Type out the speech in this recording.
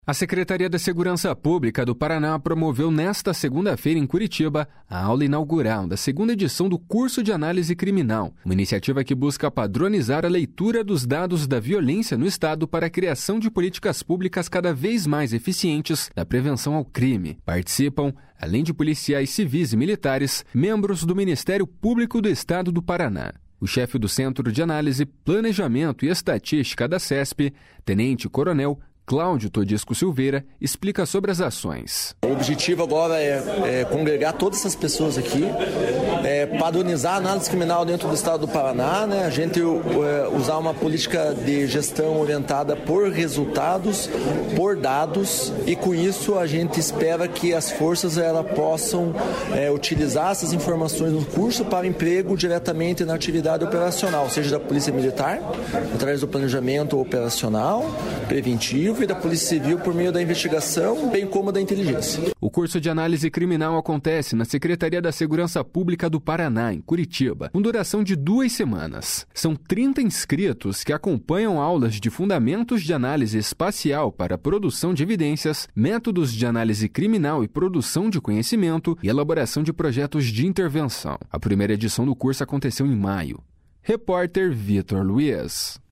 A Secretaria da Segurança Pública do Paraná promoveu nesta segunda-feira em Curitiba a aula inaugural da segunda edição do Curso de Análise Criminal, uma iniciativa que busca padronizar a leitura dos dados da violência no Estado para a criação de políticas públicas cada vez mais eficientes da prevenção ao crime. Participam, além de policiais civis e militares, membros do Ministério Público do Estado do Paraná. O chefe do Centro de Análise, Planejamento e Estatística da CESP, Tenente Coronel Cláudio Todisco Silveira, explica sobre as ações. O objetivo agora é congregar todas essas pessoas aqui, padronizar a análise criminal dentro do Estado do Paraná, né? A gente usar uma política de gestão orientada por resultados, por dados, e com isso a gente espera que as forças possam utilizar essas informações no curso para emprego diretamente na atividade operacional, seja da Polícia Militar, através do planejamento operacional, preventivo, e da Polícia Civil por meio da investigação, bem como da inteligência. O curso de análise criminal acontece na Secretaria da Segurança Pública do Paraná, em Curitiba, com duração de 2 semanas. São 30 inscritos que acompanham aulas de fundamentos de análise espacial para a produção de evidências, métodos de análise criminal e produção de conhecimento e elaboração de projetos de intervenção. A primeira edição do curso aconteceu em maio. Repórter Vitor Luiz.